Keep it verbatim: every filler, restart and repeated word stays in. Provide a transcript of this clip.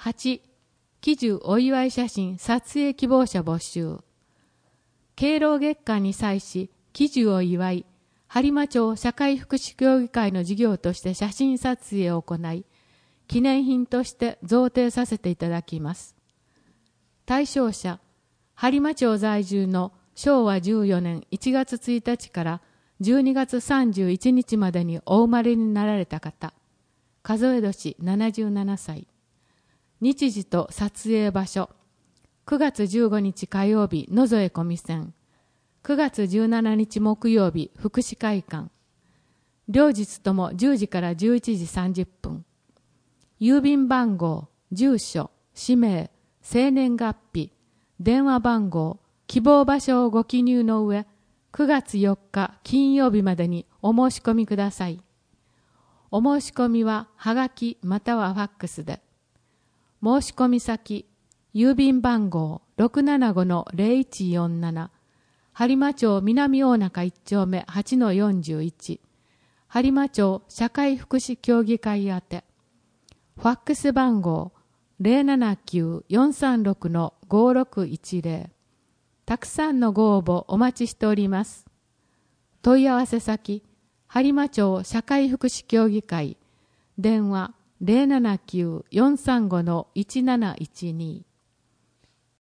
はち、喜寿お祝い写真撮影希望者募集。敬老月間に際し、喜寿を祝い、播磨町社会福祉協議会の事業として写真撮影を行い、記念品として贈呈させていただきます。対象者、播磨町在住のしょうわじゅうよねんいちがつついたちからじゅうにがつさんじゅういちにちまでにお生まれになられた方、数え年ななじゅうななさい。日時と撮影場所、くがつじゅうごにち火曜日野添小見線、くがつじゅうしちにち木曜日福祉会館、両日ともじゅうじからじゅういちじさんじゅっぷん。郵便番号、住所、氏名、生年月日、電話番号、希望場所をご記入の上、くがつよっか金曜日までにお申し込みください。お申し込みははがきまたはファックスで。申し込み先、郵便番号 ろくななごのゼロいちよんなな、播磨町南大中いちちょうめ はちのよんじゅういち、播磨町社会福祉協議会宛て。ファックス番号 ゼロななきゅうよんさんろくのごろくいちゼロ。たくさんのご応募お待ちしております。問い合わせ先、播磨町社会福祉協議会、電話ゼロななきゅうよんさんごのいちなないちに。